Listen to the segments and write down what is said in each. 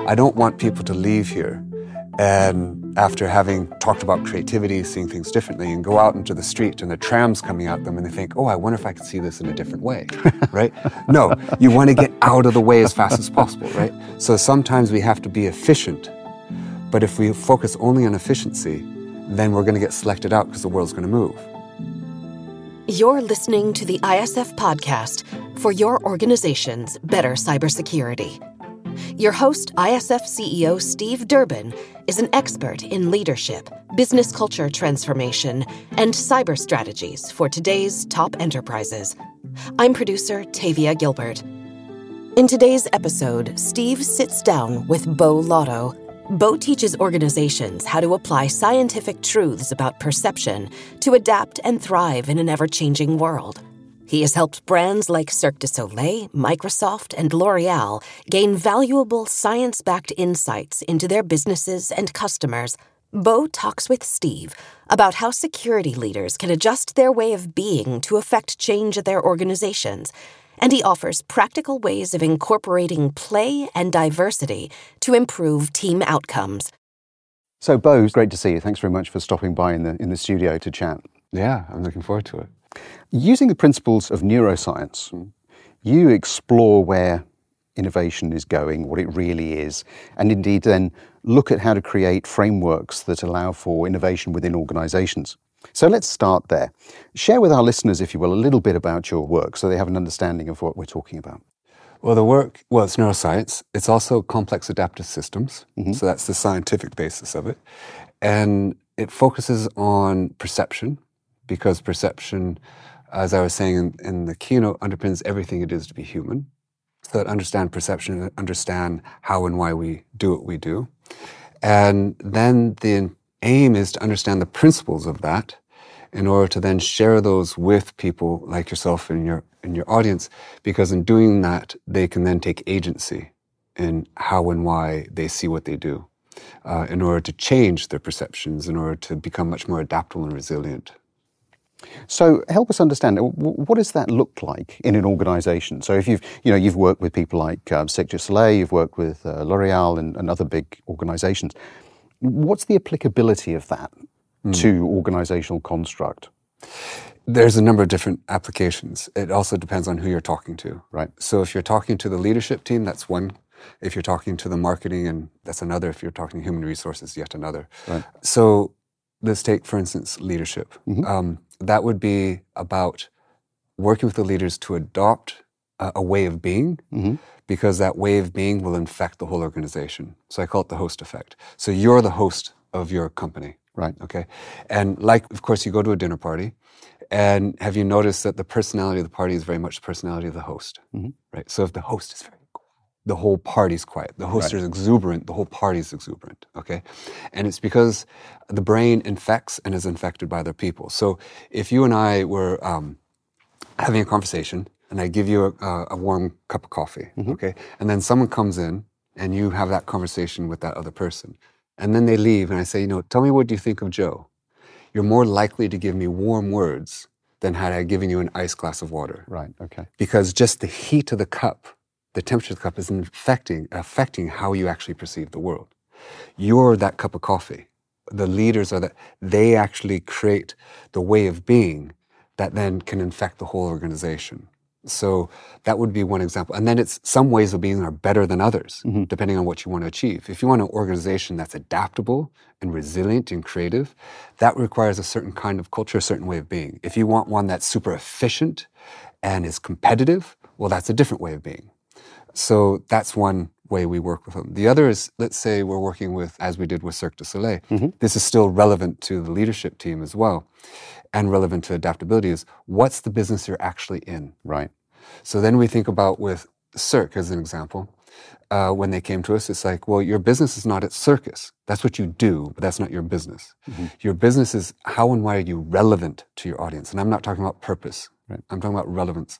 I don't want people to leave here and after having talked about creativity, seeing things differently, and go out into the street and the tram's coming at them and they think, oh, I wonder if I could see this in a different way, right? No, you want to get out of the way as fast as possible, right? So sometimes we have to be efficient, but if we focus only on efficiency, then we're going to get selected out because the world's going to move. You're listening to the ISF podcast for your organization's better cybersecurity. Your host, ISF CEO Steve Durbin, is an expert in leadership, business culture transformation, and cyber strategies for today's top enterprises. I'm producer Tavia Gilbert. In today's episode, Steve sits down with Bo Lotto. Bo teaches organizations how to apply scientific truths about perception to adapt and thrive in an ever-changing world. He has helped brands like Cirque du Soleil, Microsoft, and L'Oreal gain valuable science-backed insights into their businesses and customers. Bo talks with Steve about how security leaders can adjust their way of being to affect change at their organizations, and he offers practical ways of incorporating play and diversity to improve team outcomes. So, Bo, great to see you. Thanks very much for stopping by in the studio to chat. Yeah, I'm looking forward to it. Using the principles of neuroscience, you explore where innovation is going, what it really is, and indeed then look at how to create frameworks that allow for innovation within organizations. So let's start there. Share with our listeners, if you will, a little bit about your work so they have an understanding of what we're talking about. Well, it's neuroscience. It's also complex adaptive systems. So that's the scientific basis of it. And it focuses on perception, because perception, as I was saying in the keynote, underpins everything it is to be human. So to understand perception, understand how and why we do what we do. And then the aim is to understand the principles of that in order to then share those with people like yourself and your audience, because in doing that, they can then take agency in how and why they see what they do in order to change their perceptions, in order to become much more adaptable and resilient. So help us understand, what does that look like in an organization? So if you've worked with people like Cirque du Soleil, you've worked with L'Oreal and other big organizations, what's the applicability of that to organizational construct? There's a number of different applications. It also depends on who you're talking to. Right. So if you're talking to the leadership team, that's one. If you're talking to the marketing, and that's another. If you're talking human resources, yet another. Right. So let's take, for instance, leadership. That would be about working with the leaders to adopt a way of being, because that way of being will infect the whole organization. So I call it the host effect. So you're the host of your company. Right. Okay. And of course, you go to a dinner party, and have you noticed that the personality of the party is very much the personality of the host? Right. So if the host is very quiet, the whole party's quiet. The host is exuberant, the whole party's exuberant. Okay. And it's because the brain infects and is infected by other people. So if you and I were having a conversation, and I give you a warm cup of coffee, okay? And then someone comes in, and you have that conversation with that other person. And then they leave, and I say, tell me, what do you think of Joe? You're more likely to give me warm words than had I given you an iced glass of water. Right, okay. Because just the heat of the cup, the temperature of the cup is affecting how you actually perceive the world. You're that cup of coffee. The leaders are that. They actually create the way of being that then can infect the whole organization. So that would be one example. And then some ways of being are better than others, depending on what you want to achieve. If you want an organization that's adaptable and resilient and creative, that requires a certain kind of culture, a certain way of being. If you want one that's super efficient and is competitive, well, that's a different way of being. So that's one way we work with them. The other is, let's say we're working with, as we did with Cirque du Soleil, this is still relevant to the leadership team as well, and relevant to adaptability, is what's the business you're actually in? Right. So then we think about with Cirque as an example, when they came to us, it's like, well, your business is not at circus. That's what you do, but that's not your business. Your business is how and why are you relevant to your audience? And I'm not talking about purpose. Right. I'm talking about relevance.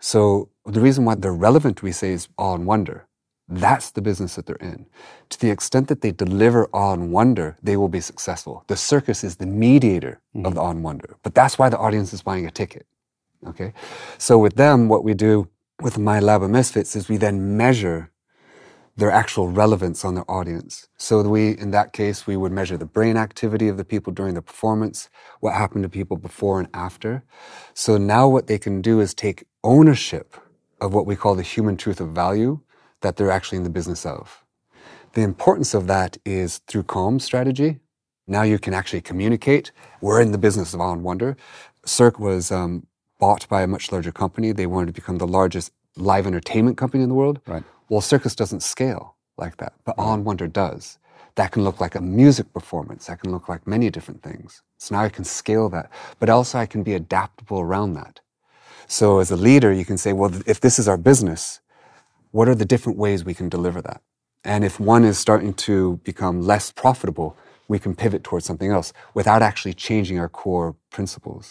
So the reason why they're relevant, we say, is awe and wonder. That's the business that they're in. To the extent that they deliver awe and wonder, they will be successful. The circus is the mediator of the awe and wonder. But that's why the audience is buying a ticket. Okay? So with them, what we do with My Lab of Misfits is we then measure their actual relevance on their audience. So in that case, we would measure the brain activity of the people during the performance, what happened to people before and after. So now what they can do is take ownership of what we call the human truth of value that they're actually in the business of. The importance of that is through calm strategy. Now you can actually communicate. We're in the business of awe and wonder. Cirque was bought by a much larger company. They wanted to become the largest live entertainment company in the world. Right. Well, circus doesn't scale like that, but awe and wonder does. That can look like a music performance. That can look like many different things. So now I can scale that, but also I can be adaptable around that. So as a leader, you can say, well, if this is our business, what are the different ways we can deliver that? And if one is starting to become less profitable, we can pivot towards something else without actually changing our core principles.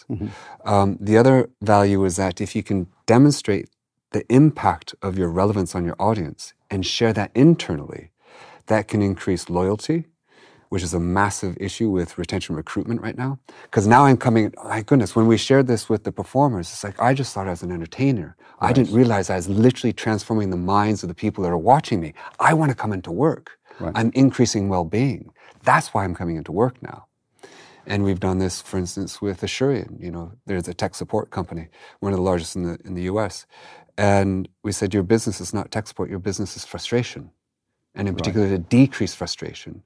The other value is that if you can demonstrate the impact of your relevance on your audience and share that internally, that can increase loyalty, which is a massive issue with retention recruitment right now. Because now I'm coming, my goodness, when we shared this with the performers, it's like, I just thought I was an entertainer. Right. I didn't realize I was literally transforming the minds of the people that are watching me. I want to come into work. Right. I'm increasing well-being. That's why I'm coming into work now. And we've done this, for instance, with Asurion. You know, there's a tech support company, one of the largest in the US. And we said, your business is not tech support, your business is frustration. And in particular, to decrease frustration.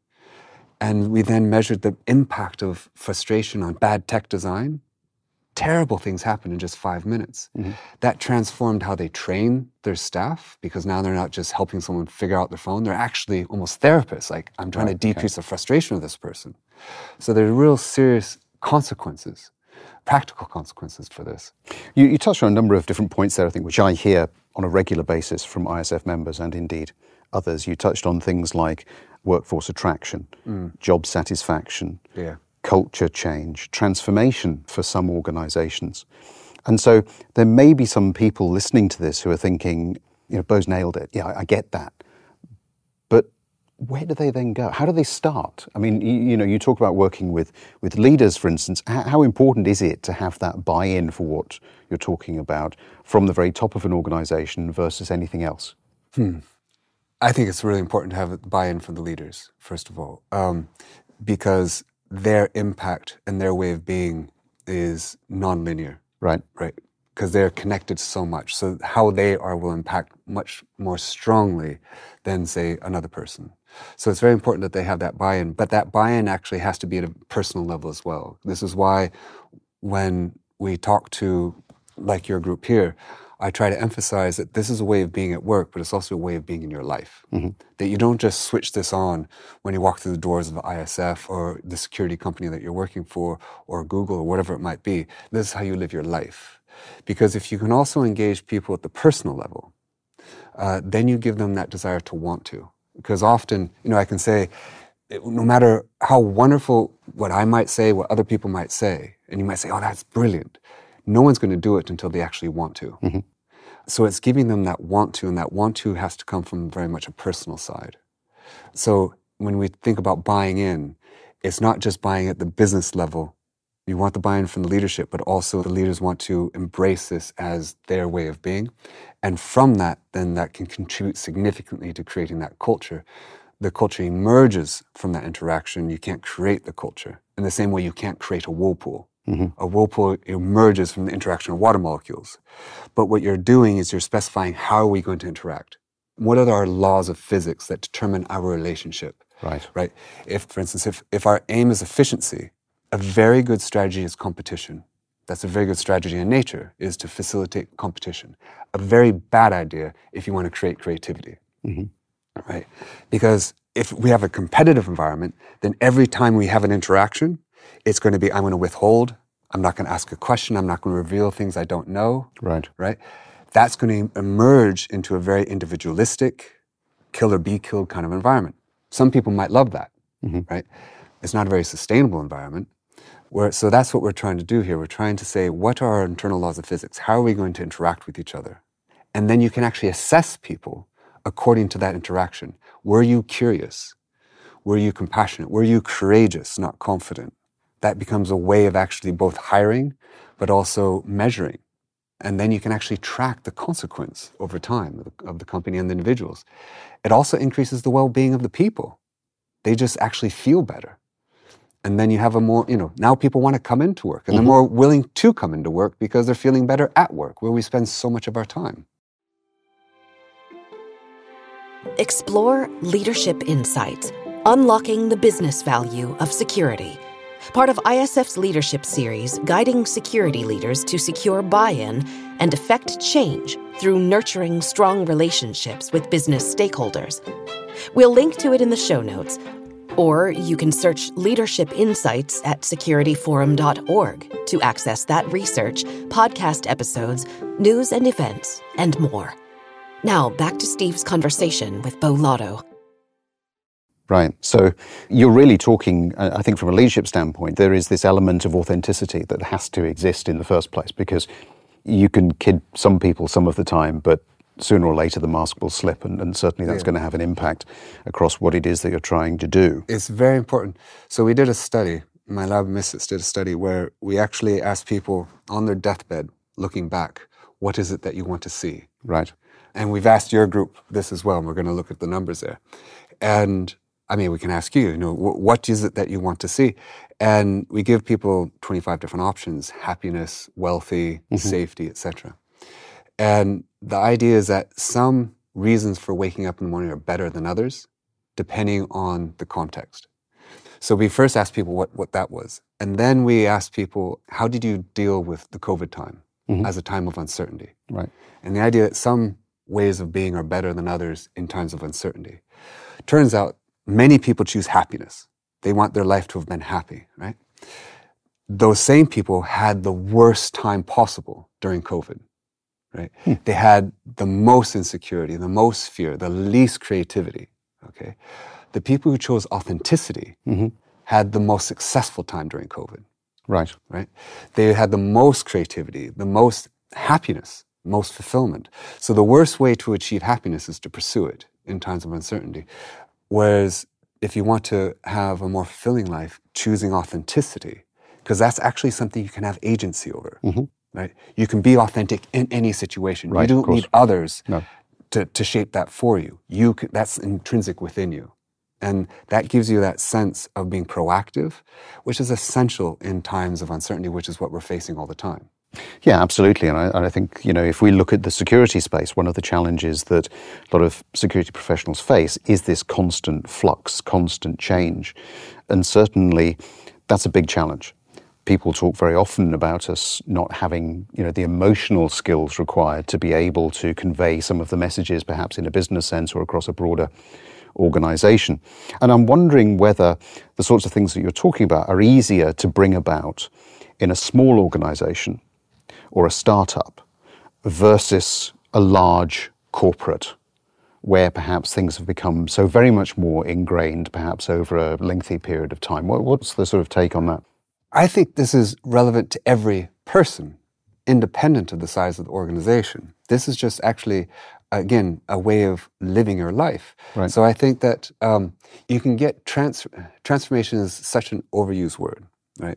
And we then measured the impact of frustration on bad tech design. Terrible things happen in just 5 minutes. That transformed how they train their staff, because now they're not just helping someone figure out their phone, they're actually almost therapists. Like, I'm trying to decrease the frustration of this person. So there are real serious consequences, practical consequences for this. You touched on a number of different points there, I think, which I hear on a regular basis from ISF members and indeed others. You touched on things like workforce attraction, job satisfaction, culture change, transformation for some organisations. And so there may be some people listening to this who are thinking, you know, Bo's nailed it. Yeah, I get that. But where do they then go? How do they start? I mean, you know, you talk about working with leaders, for instance. How important is it to have that buy-in for what you're talking about from the very top of an organisation versus anything else? I think it's really important to have buy-in from the leaders, first of all, because their impact and their way of being is non-linear. Right. Because they're connected so much. So how they are will impact much more strongly than, say, another person. So it's very important that they have that buy-in, but that buy-in actually has to be at a personal level as well. This is why when we talk to, like your group here, I try to emphasize that this is a way of being at work, but it's also a way of being in your life. That you don't just switch this on when you walk through the doors of ISF or the security company that you're working for or Google or whatever it might be. This is how you live your life. Because if you can also engage people at the personal level, then you give them that desire to want to. Because often, you know, I can say, no matter how wonderful what I might say, what other people might say, and you might say, oh, that's brilliant. No one's going to do it until they actually want to. So it's giving them that want to, and that want to has to come from very much a personal side. So when we think about buying in, it's not just buying at the business level. You want the buy-in from the leadership, but also the leaders want to embrace this as their way of being. And from that, then that can contribute significantly to creating that culture. The culture emerges from that interaction. You can't create the culture. In the same way you can't create a whirlpool. A whirlpool emerges from the interaction of water molecules. But what you're doing is you're specifying how are we going to interact? What are our laws of physics that determine our relationship? Right? If, for instance, if our aim is efficiency, a very good strategy is competition. That's a very good strategy in nature, is to facilitate competition. A very bad idea if you want to create creativity. Right? Because if we have a competitive environment, then every time we have an interaction, it's going to be, I'm going to withhold, I'm not going to ask a question, I'm not going to reveal things I don't know. Right? That's going to emerge into a very individualistic, kill or be killed kind of environment. Some people might love that, right? It's not a very sustainable environment. So that's what we're trying to do here. We're trying to say, what are our internal laws of physics? How are we going to interact with each other? And then you can actually assess people according to that interaction. Were you curious? Were you compassionate? Were you courageous, not confident? That becomes a way of actually both hiring, but also measuring. And then you can actually track the consequence over time of the company and the individuals. It also increases the well-being of the people. They just actually feel better. And then you have a more, now people want to come into work, and they're more willing to come into work because they're feeling better at work, where we spend so much of our time. Explore Leadership Insights, Unlocking the Business Value of Security. Part of ISF's leadership series, guiding security leaders to secure buy-in and effect change through nurturing strong relationships with business stakeholders. We'll link to it in the show notes, or you can search Leadership Insights at securityforum.org to access that research, podcast episodes, news and events, and more. Now, back to Steve's conversation with Bo Lotto. Right. So you're really talking, I think from a leadership standpoint, there is this element of authenticity that has to exist in the first place, because you can kid some people some of the time, but sooner or later the mask will slip, and certainly that's going to have an impact across what it is that you're trying to do. It's very important. So we did a study, my lab Misfits did a study where we actually asked people on their deathbed, looking back, what is it that you want to see? Right. And we've asked your group this as well, and we're going to look at the numbers there. And we can ask you, what is it that you want to see? And we give people 25 different options: happiness, wealthy, safety, etc. And the idea is that some reasons for waking up in the morning are better than others, depending on the context. So we first asked people what that was. And then we asked people, how did you deal with the COVID time as a time of uncertainty? Right. And the idea that some ways of being are better than others in times of uncertainty. Turns out many people choose happiness. They want their life to have been happy, right? Those same people had the worst time possible during COVID, right? They had the most insecurity, the most fear, the least creativity, okay? The people who chose authenticity had the most successful time during COVID. Right. Right? They had the most creativity, the most happiness, most fulfillment. So the worst way to achieve happiness is to pursue it in times of uncertainty. Whereas if you want to have a more fulfilling life, choosing authenticity, because that's actually something you can have agency over, right? You can be authentic in any situation. Right, you don't need others No. to shape that for you. That's intrinsic within you. And that gives you that sense of being proactive, which is essential in times of uncertainty, which is what we're facing all the time. Yeah, absolutely. And I think, if we look at the security space, one of the challenges that a lot of security professionals face is this constant flux, constant change. And certainly that's a big challenge. People talk very often about us not having, the emotional skills required to be able to convey some of the messages, perhaps in a business sense or across a broader organization. And I'm wondering whether the sorts of things that you're talking about are easier to bring about in a small organization or a startup versus a large corporate, where perhaps things have become so very much more ingrained, perhaps over a lengthy period of time. What's the sort of take on that? I think this is relevant to every person, independent of the size of the organization. This is just actually, again, a way of living your life. Right. So I think that you can get transformation is such an overused word, right?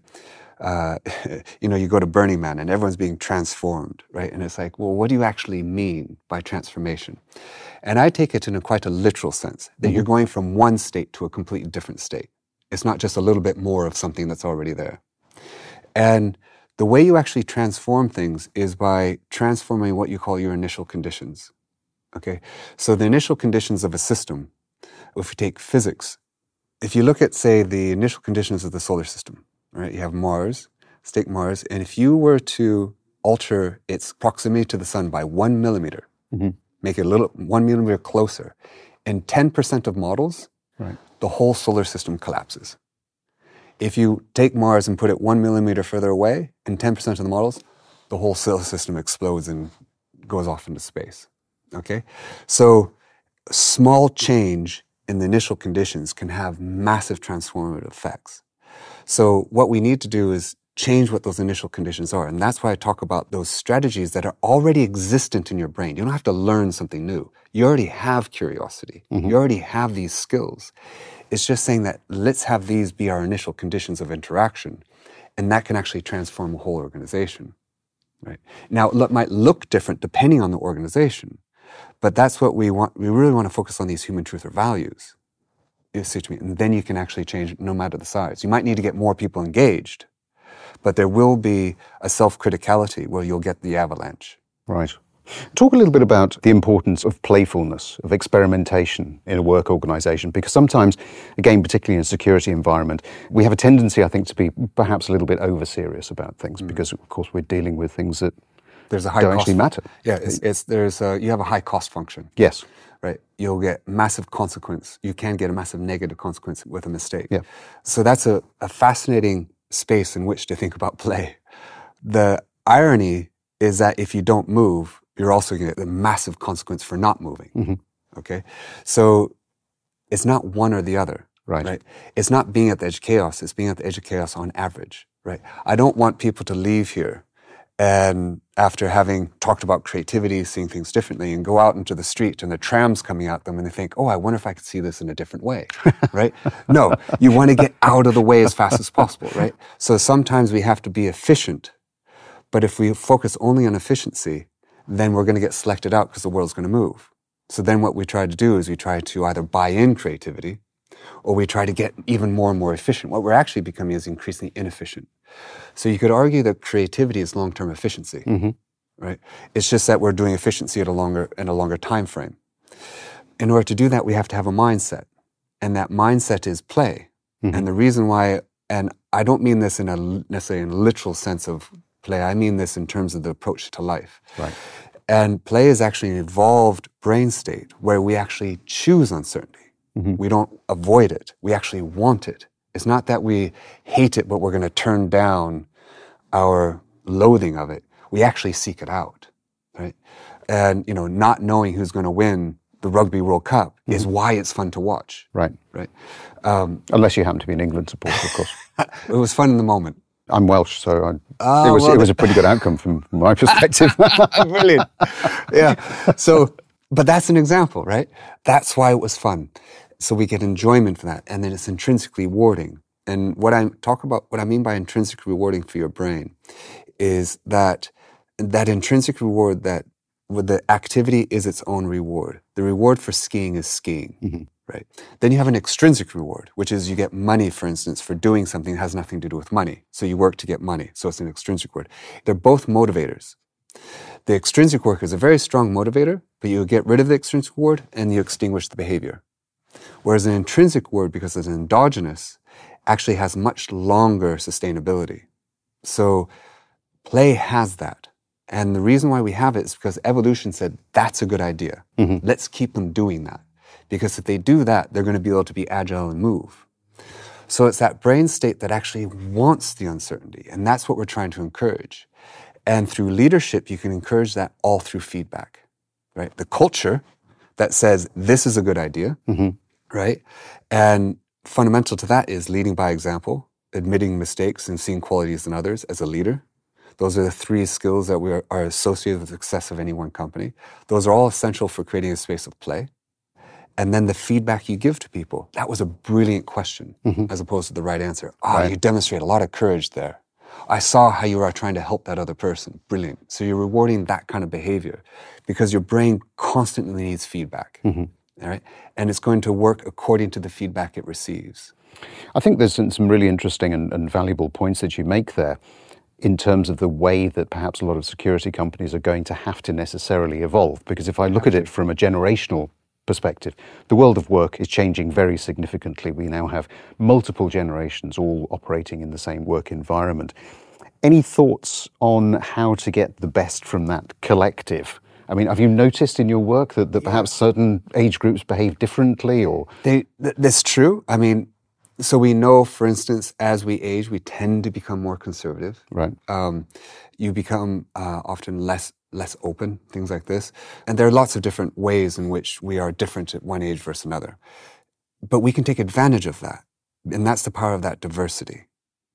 You go to Burning Man and everyone's being transformed, right? And it's like, well, what do you actually mean by transformation? And I take it in quite a literal sense, that you're going from one state to a completely different state. It's not just a little bit more of something that's already there. And the way you actually transform things is by transforming what you call your initial conditions, okay? So the initial conditions of a system, if we take physics, if you look at, say, the initial conditions of the solar system, right? You have Mars, take Mars, and if you were to alter its proximity to the sun by 1 millimeter, make it 1 millimeter closer, in 10% of models, right, the whole solar system collapses. If you take Mars and put it 1 millimeter further away, in 10% of the models, the whole solar system explodes and goes off into space, okay? So small change in the initial conditions can have massive transformative effects. So what we need to do is change what those initial conditions are. And that's why I talk about those strategies that are already existent in your brain. You don't have to learn something new. You already have curiosity. You already have these skills. It's just saying that let's have these be our initial conditions of interaction. And that can actually transform a whole organization. Right? Now, it might look different depending on the organization, but that's what we want. We really want to focus on these human truth or values. You see what I mean? And then you can actually change it no matter the size. You might need to get more people engaged, but there will be a self-criticality where you'll get the avalanche. Right. Talk a little bit about the importance of playfulness, of experimentation in a work organisation, because sometimes, again, particularly in a security environment, we have a tendency, I think, to be perhaps a little bit over-serious about things, because, of course, we're dealing with things that there's a high don't cost actually matter. Yeah, you have a high cost function. Yes. Right. You'll get massive consequence. You can get a massive negative consequence with a mistake. Yeah. So that's a fascinating space in which to think about play. The irony is that if you don't move, you're also going to get the massive consequence for not moving. Mm-hmm. Okay? So it's not one or the other. Right. It's not being at the edge of chaos, it's being at the edge of chaos on average. Right? I don't want people to leave here and after having talked about creativity, seeing things differently, and go out into the street and the tram's coming at them and they think, oh, I wonder if I could see this in a different way, right? No, you want to get out of the way as fast as possible, right? So sometimes we have to be efficient, but if we focus only on efficiency, then we're going to get selected out because the world's going to move. So then what we try to do is we try to either buy in creativity or we try to get even more and more efficient. What we're actually becoming is increasingly inefficient. So you could argue that creativity is long-term efficiency, right? It's just that we're doing efficiency in a longer time frame. In order to do that, we have to have a mindset, and that mindset is play. And the reason why, and I don't mean this necessarily in a literal sense of play, I mean this in terms of the approach to life. Right. And play is actually an evolved brain state where we actually choose uncertainty. We don't avoid it. We actually want it. It's not that we hate it, but we're going to turn down our loathing of it. We actually seek it out, right? And, not knowing who's going to win the Rugby World Cup is why it's fun to watch. Right. Right. Unless you happen to be an England supporter, of course. It was fun in the moment. I'm Welsh, so it was a pretty good outcome from my perspective. Brilliant. Yeah. So, but that's an example, right? That's why it was fun. So we get enjoyment from that, and then it's intrinsically rewarding. And what I mean by intrinsic rewarding for your brain is that intrinsic reward, that with the activity is its own reward. The reward for skiing is skiing, right? Then you have an extrinsic reward, which is you get money, for instance, for doing something that has nothing to do with money. So you work to get money. So it's an extrinsic reward. They're both motivators. The extrinsic work is a very strong motivator, but you get rid of the extrinsic reward and you extinguish the behavior. Whereas an intrinsic reward, because it's endogenous, actually has much longer sustainability. So play has that. And the reason why we have it is because evolution said, that's a good idea. Let's keep them doing that. Because if they do that, they're going to be able to be agile and move. So it's that brain state that actually wants the uncertainty. And that's what we're trying to encourage. And through leadership, you can encourage that all through feedback, right? The culture that says, this is a good idea, right? And fundamental to that is leading by example, admitting mistakes and seeing qualities in others as a leader. Those are the 3 skills that are associated with the success of any one company. Those are all essential for creating a space of play. And then the feedback you give to people. That was a brilliant question as opposed to the right answer. You demonstrate a lot of courage there. I saw how you are trying to help that other person. Brilliant. So you're rewarding that kind of behavior because your brain constantly needs feedback. All right? And it's going to work according to the feedback it receives. I think there's some really interesting and valuable points that you make there in terms of the way that perhaps a lot of security companies are going to have to necessarily evolve. Because if I look at it from a generational perspective, the world of work is changing very significantly. We now have multiple generations all operating in the same work environment. Any thoughts on how to get the best from that collective? I mean, have you noticed in your work that perhaps certain age groups behave differently? Or that's true. I mean, so we know, for instance, as we age, we tend to become more conservative. Right. You become often less open, things like this. And there are lots of different ways in which we are different at one age versus another. But we can take advantage of that. And that's the power of that diversity.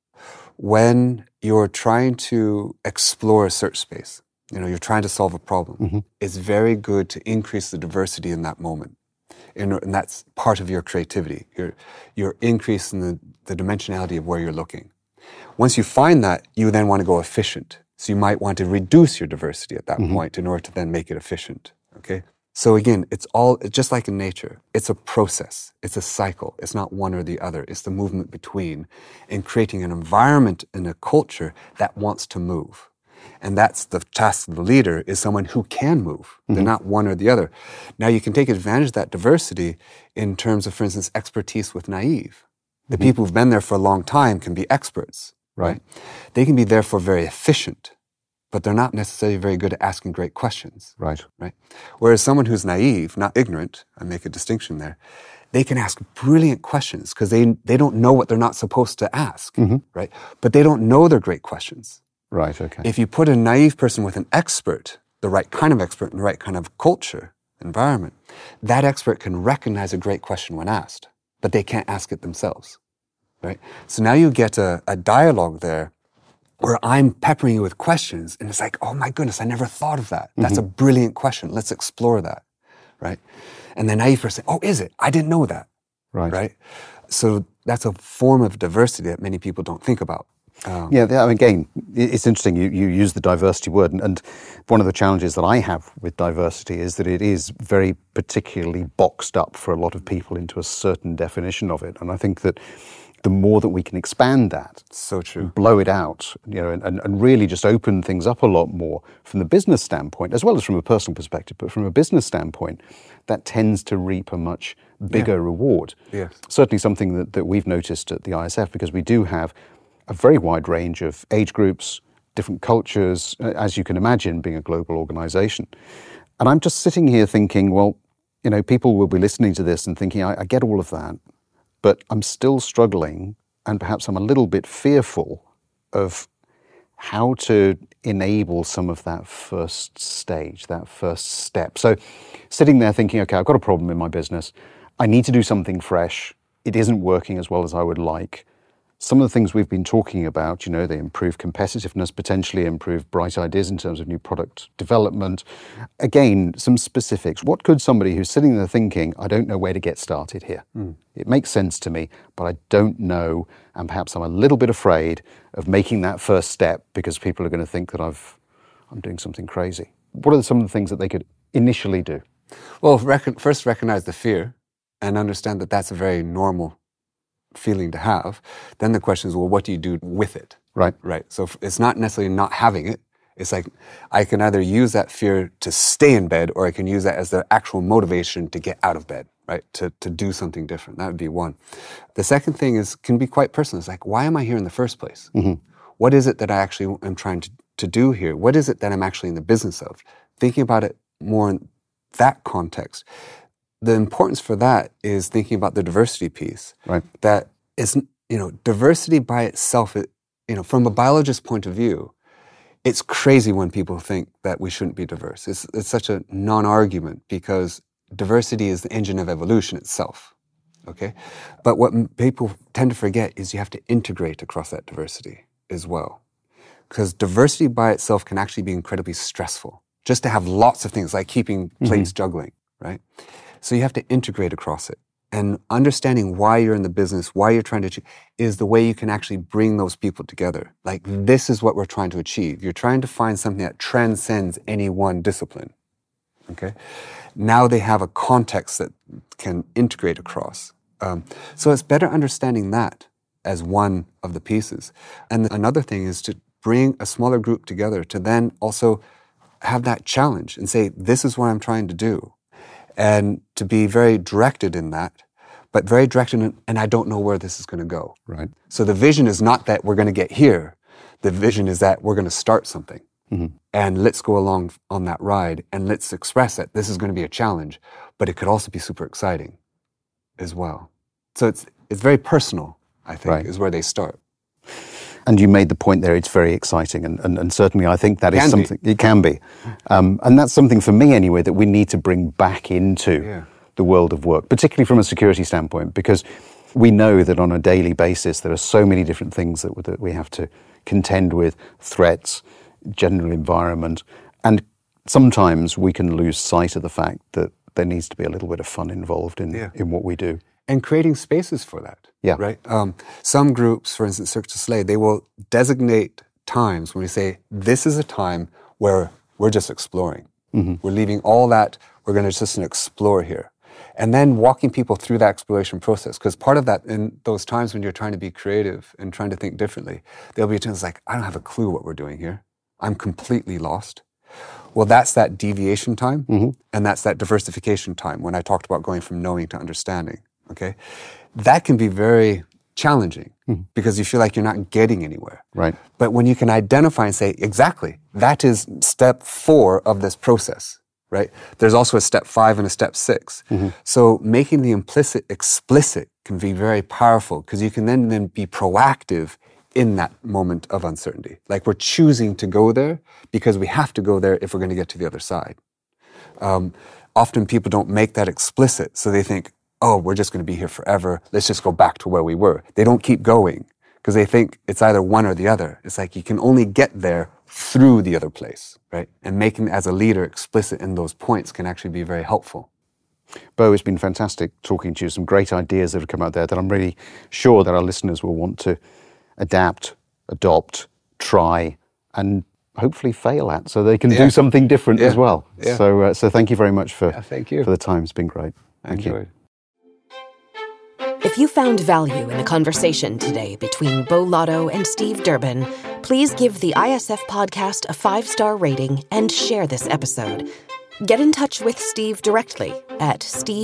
When you're trying to explore a search space, you're trying to solve a problem, it's very good to increase the diversity in that moment. And that's part of your creativity. You're increasing the dimensionality of where you're looking. Once you find that, you then want to go efficient. So you might want to reduce your diversity at that point in order to then make it efficient, okay? So again, it's just like in nature. It's a process. It's a cycle. It's not one or the other. It's the movement between and creating an environment and a culture that wants to move. And that's the task of the leader, is someone who can move. They're not one or the other. Now you can take advantage of that diversity in terms of, for instance, expertise with naive. The people who've been there for a long time can be experts. Right? They can be therefore very efficient, but they're not necessarily very good at asking great questions. Right. Whereas someone who's naive, not ignorant, I make a distinction there, they can ask brilliant questions because they don't know what they're not supposed to ask, right? But they don't know they're great questions. Right, okay. If you put a naive person with an expert, the right kind of expert and the right kind of culture, environment, that expert can recognize a great question when asked, but they can't ask it themselves. Right? So now you get a dialogue there where I'm peppering you with questions, and it's like, oh my goodness, I never thought of that. That's a brilliant question. Let's explore that, right? And the naive person, oh, is it? I didn't know that, right? So that's a form of diversity that many people don't think about. Again, it's interesting you use the diversity word, and one of the challenges that I have with diversity is that it is very particularly boxed up for a lot of people into a certain definition of it. And I think that the more that we can expand that, so true, blow it out, and really just open things up a lot more from the business standpoint, as well as from a personal perspective, but from a business standpoint, that tends to reap a much bigger reward. Yes. Certainly something that we've noticed at the ISF, because we do have a very wide range of age groups, different cultures, as you can imagine, being a global organization. And I'm just sitting here thinking, well, people will be listening to this and thinking, I get all of that, but I'm still struggling, and perhaps I'm a little bit fearful of how to enable some of that first stage, that first step. So sitting there thinking, okay, I've got a problem in my business. I need to do something fresh. It isn't working as well as I would like. Some of the things we've been talking about, they improve competitiveness, potentially improve bright ideas in terms of new product development. Again, some specifics. What could somebody who's sitting there thinking, I don't know where to get started here. It makes sense to me, but I don't know, and perhaps I'm a little bit afraid of making that first step because people are going to think that I'm doing something crazy. What are some of the things that they could initially do? Well, first recognize the fear and understand that that's a very normal feeling to have. Then the question is, well, what do you do with it? Right. So it's not necessarily not having it. It's like I can either use that fear to stay in bed, or I can use that as the actual motivation to get out of bed, right? To do something different. That would be one. The second thing can be quite personal. It's like, why am I here in the first place? What is it that I actually am trying to do here? What is it that I'm actually in the business of? Thinking about it more in that context. The importance for that is thinking about the diversity piece. Right. That is, diversity by itself, from a biologist's point of view, it's crazy when people think that we shouldn't be diverse. It's such a non-argument because diversity is the engine of evolution itself. Okay? But what people tend to forget is you have to integrate across that diversity as well. Because diversity by itself can actually be incredibly stressful. Just to have lots of things, like keeping plates juggling, right? So you have to integrate across it. And understanding why you're in the business, why you're trying to achieve, is the way you can actually bring those people together. Like, this is what we're trying to achieve. You're trying to find something that transcends any one discipline. Okay? Now they have a context that can integrate across. So it's better understanding that as one of the pieces. And another thing is to bring a smaller group together to then also have that challenge and say, this is what I'm trying to do. And to be very directed in that, but very directed in, and I don't know where this is going to go. Right. So the vision is not that we're going to get here. The vision is that we're going to start something. And let's go along on that ride, and let's express that this is going to be a challenge, but it could also be super exciting as well. So it's very personal, I think, is where they start. And you made the point there, it's very exciting, and certainly I think that is something, it can be. And that's something for me anyway that we need to bring back into the world of work, particularly from a security standpoint, because we know that on a daily basis there are so many different things that we have to contend with, threats, general environment, and sometimes we can lose sight of the fact that there needs to be a little bit of fun involved in what we do. And creating spaces for that, right? Some groups, for instance, Cirque du Soleil, they will designate times when we say, this is a time where we're just exploring. We're leaving all that, we're going to just explore here. And then walking people through that exploration process. Because part of that, in those times when you're trying to be creative and trying to think differently, there'll be times like, I don't have a clue what we're doing here. I'm completely lost. Well, that's that deviation time, and that's that diversification time when I talked about going from knowing to understanding, okay? That can be very challenging because you feel like you're not getting anywhere. Right. But when you can identify and say, exactly, that is step 4 of this process, right? There's also a step 5 and a step 6. So making the implicit explicit can be very powerful because you can then be proactive in that moment of uncertainty. Like we're choosing to go there because we have to go there if we're going to get to the other side. Often people don't make that explicit, so they think, oh, we're just going to be here forever. Let's just go back to where we were. They don't keep going because they think it's either one or the other. It's like you can only get there through the other place, right? And making as a leader explicit in those points can actually be very helpful. Bo, it's been fantastic talking to you. Some great ideas that have come out there that I'm really sure that our listeners will want to adapt, adopt, try, and hopefully fail at, so they can do something different as well. So thank you very much for the time. It's been great. Thank you. If you found value in the conversation today between Bo Lotto and Steve Durbin, please give the ISF podcast a 5-star rating and share this episode. Get in touch with Steve directly at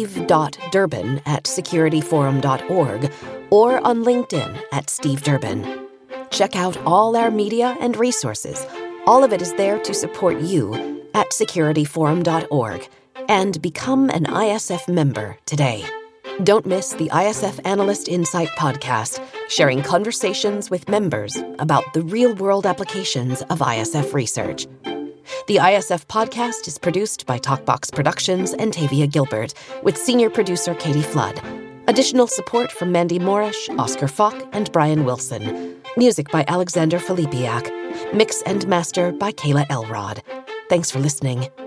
steve.durbin@securityforum.org or on LinkedIn at Steve Durbin. Check out all our media and resources. All of it is there to support you at securityforum.org, and become an ISF member today. Don't miss the ISF Analyst Insight podcast, sharing conversations with members about the real-world applications of ISF research. The ISF podcast is produced by Talkbox Productions and Tavia Gilbert, with senior producer Katie Flood. Additional support from Mandy Moorish, Oscar Falk, and Brian Wilson. Music by Alexander Filipiak. Mix and master by Kayla Elrod. Thanks for listening.